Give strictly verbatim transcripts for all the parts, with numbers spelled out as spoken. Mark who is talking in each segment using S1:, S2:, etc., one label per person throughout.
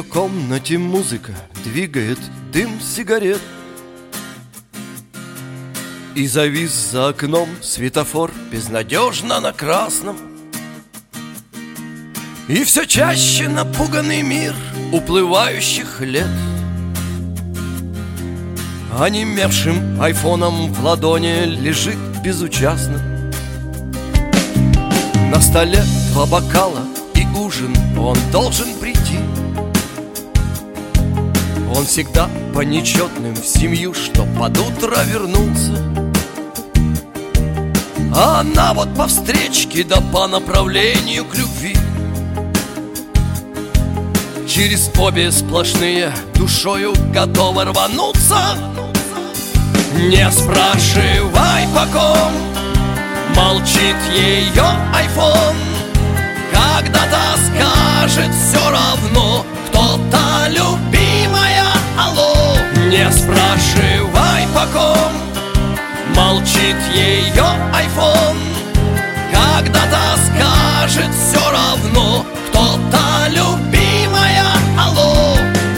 S1: ее комнате музыка двигает дым сигарет. И завис за окном светофор безнадежно на красном. И все чаще напуганный мир уплывающих лет. Онемевшим айфоном в ладони лежит безучастно. На столе два бокала и ужин, он должен прийти. Он всегда по нечетным в семью, что под утро вернулся. А она вот по встречке, да по направлению к любви. Через обе сплошные душою готова рвануться. Не спрашивай по ком, молчит ее айфон. Когда-то скажет все равно, кто-то любимая, алло. Не спрашивай по ком, молчит ее айфон. Когда-то скажет все равно, кто-то любимая, алло.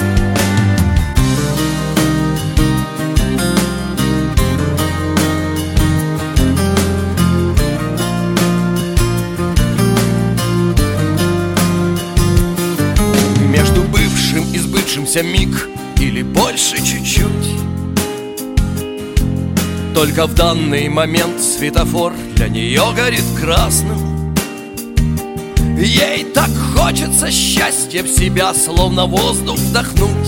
S1: Между бывшим и сбывшимся миг или больше чуть-чуть. Только в данный момент светофор для нее горит красным. Ей так хочется счастья в себя, словно воздух вдохнуть.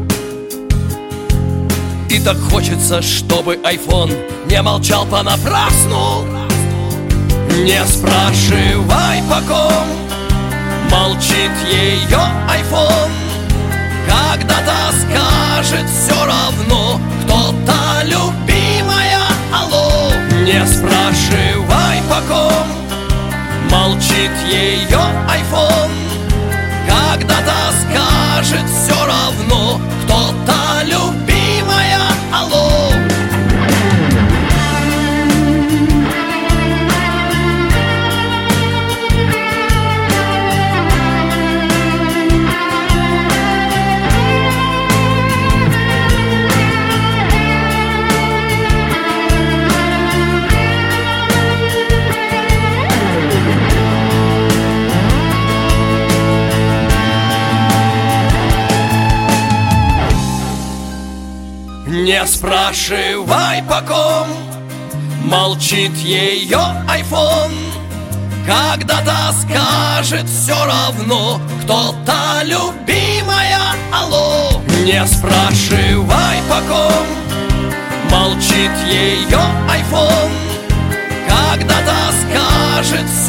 S1: И так хочется, чтобы айфон не молчал понапрасну. Не спрашивай по ком, молчит ее айфон. Когда-то скажет все равно, кто-то любимая, алло. Не спрашивай по ком, молчит ее айфон. Когда-то скажет все равно, кто-то любимая, алло. Не спрашивай по ком, молчит ее айфон. Когда-то скажет все равно, кто-то любимая, алло. Не спрашивай по ком, молчит ее айфон. Когда-то скажет